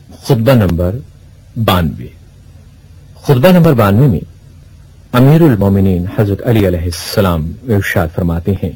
خطبہ نمبر 92 خطبہ نمبر 92 میں امیر المومنین حضرت علی علیہ السلام ارشاد فرماتے ہیں،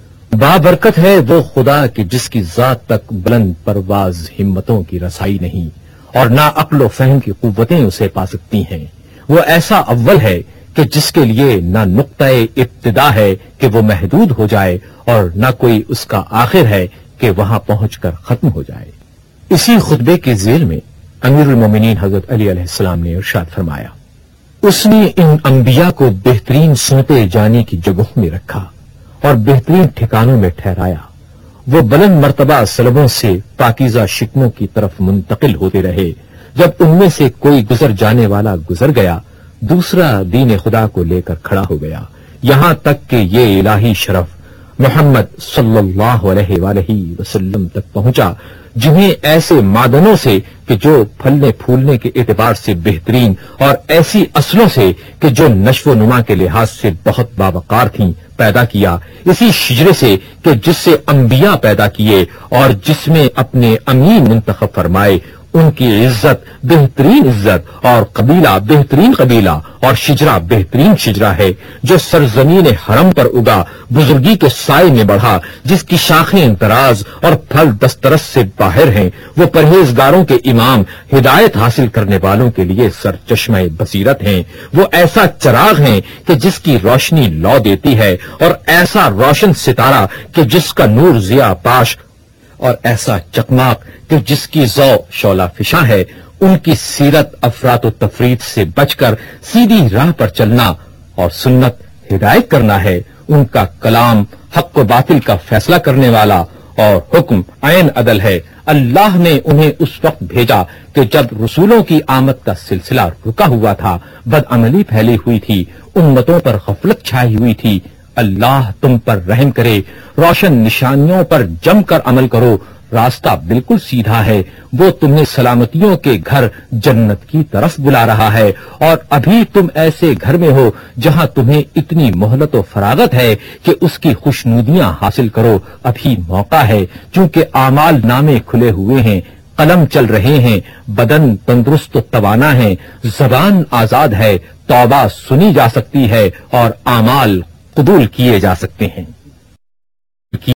بابرکت ہے وہ خدا کہ جس کی ذات تک بلند پرواز ہمتوں کی رسائی نہیں اور نہ عقل و فہم کی قوتیں اسے پا سکتی ہیں۔ وہ ایسا اول ہے کہ جس کے لیے نہ نقطۂ ابتدا ہے کہ وہ محدود ہو جائے اور نہ کوئی اس کا آخر ہے کہ وہاں پہنچ کر ختم ہو جائے۔ اسی خطبے کے ذیل میں امیر المومنین حضرت علی علیہ السلام نے ارشاد فرمایا، اس نے ان انبیاء کو بہترین سونپے جانے کی جگہوں میں رکھا اور بہترین ٹھکانوں میں ٹھہرایا۔ وہ بلند مرتبہ سلبوں سے پاکیزہ شکموں کی طرف منتقل ہوتے رہے۔ جب ان میں سے کوئی گزر جانے والا گزر گیا، دوسرا دین خدا کو لے کر کھڑا ہو گیا، یہاں تک کہ یہ الہی شرف محمد صلی اللہ علیہ وآلہ وسلم تک پہنچا، جنہیں ایسے معدنوں سے کہ جو پھلنے پھولنے کے اعتبار سے بہترین اور ایسی اصلوں سے کہ جو نشو و نما کے لحاظ سے بہت باوقار تھیں پیدا کیا، اسی شجرے سے کہ جس سے انبیاء پیدا کیے اور جس میں اپنے امین منتخب فرمائے، ان کی عزت بہترین عزت اور قبیلہ بہترین قبیلہ اور شجرہ بہترین شجرہ ہے، جو سرزمین حرم پر اگا، بزرگی کے سائے میں بڑھا، جس کی شاخیں دراز اور پھل دسترس سے باہر ہیں۔ وہ پرہیزگاروں کے امام، ہدایت حاصل کرنے والوں کے لیے سرچشمہ بصیرت ہیں۔ وہ ایسا چراغ ہیں کہ جس کی روشنی لو دیتی ہے، اور ایسا روشن ستارہ کہ جس کا نور ضیاء پاش، اور ایسا چکماق کہ جس کی ضوء شعلہ فشاں ہے۔ ان کی سیرت افراط و تفریط سے بچ کر سیدھی راہ پر چلنا اور سنت ہدایت کرنا ہے۔ ان کا کلام حق و باطل کا فیصلہ کرنے والا اور حکم عین عدل ہے۔ اللہ نے انہیں اس وقت بھیجا کہ جب رسولوں کی آمد کا سلسلہ رکا ہوا تھا، بدعملی پھیلی ہوئی تھی، امتوں پر غفلت چھائی ہوئی تھی۔ اللہ تم پر رحم کرے، روشن نشانیوں پر جم کر عمل کرو، راستہ بالکل سیدھا ہے۔ وہ تمہیں سلامتیوں کے گھر جنت کی طرف بلا رہا ہے، اور ابھی تم ایسے گھر میں ہو جہاں تمہیں اتنی مہلت و فراغت ہے کہ اس کی خوشنودیاں حاصل کرو۔ ابھی موقع ہے، چونکہ اعمال نامے کھلے ہوئے ہیں، قلم چل رہے ہیں، بدن تندرست و توانا ہے، زبان آزاد ہے، توبہ سنی جا سکتی ہے اور اعمال قبول کیے جا سکتے ہیں۔